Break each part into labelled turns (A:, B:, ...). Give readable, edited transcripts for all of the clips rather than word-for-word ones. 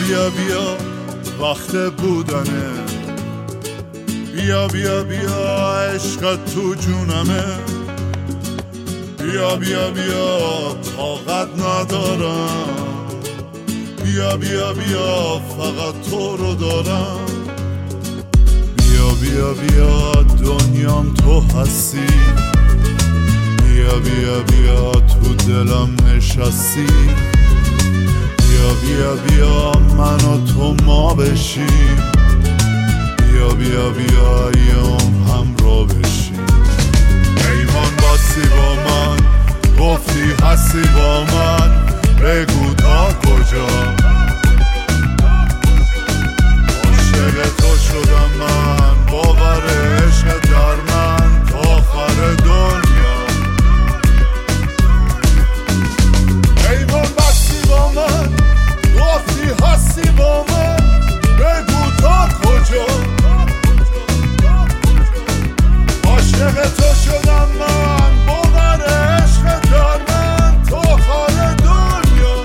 A: بیا بیا وقت بودنه، بیا بیا بیا عشقت تو جونمه، بیا بیا بیا طاقت ندارم، بیا بیا بیا فقط تو رو دارم، بیا بیا بیا دنیام تو هستی، بیا بیا بیا تو دلم نشستی، بیا بیا بیا من و تو ما بشیم، بیا بیا بیا ایام همراه بشیم. ایمان باسی با من گفتی هستی با من، بگو تا کجا عاشق تو شدم من، باور عشق در من تا آخر دنیا. ایمان باسی با من گفتی هستی با من، بگو تا کجا عاشق تو شدم من، باور عشق در من تا آخر دنیا.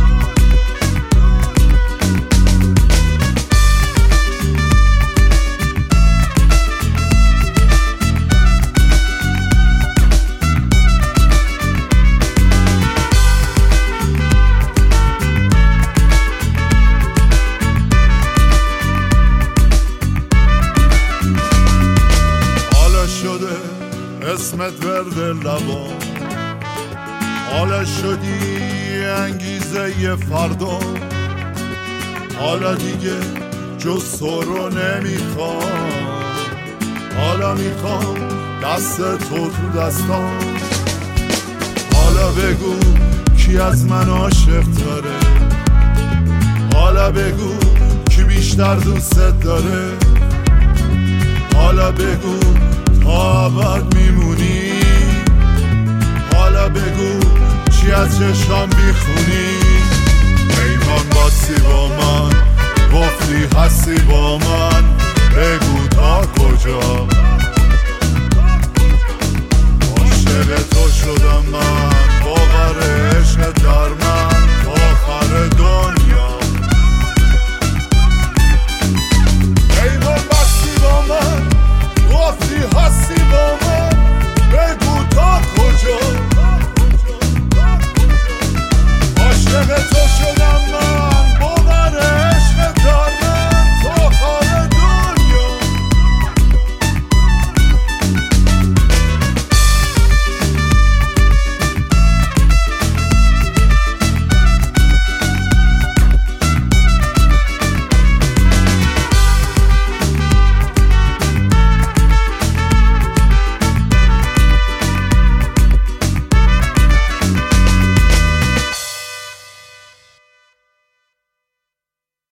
A: حالا شده اسمت ورد لبا، حالا شدی انگیزه ی فردا، حالا دیگه جز تو رو نمیخوام، حالا میخوام دست تو تو دستام. حالا بگو کی از من عاشق داره، حالا بگو کی بیشتر دوست داره، حالا بگو تا ابد میمونی، حالا بگو چی از چشام میخونی. ایمان باسی با من گفتی هستی با من، بگو تا کجا عاشق تو شدم من.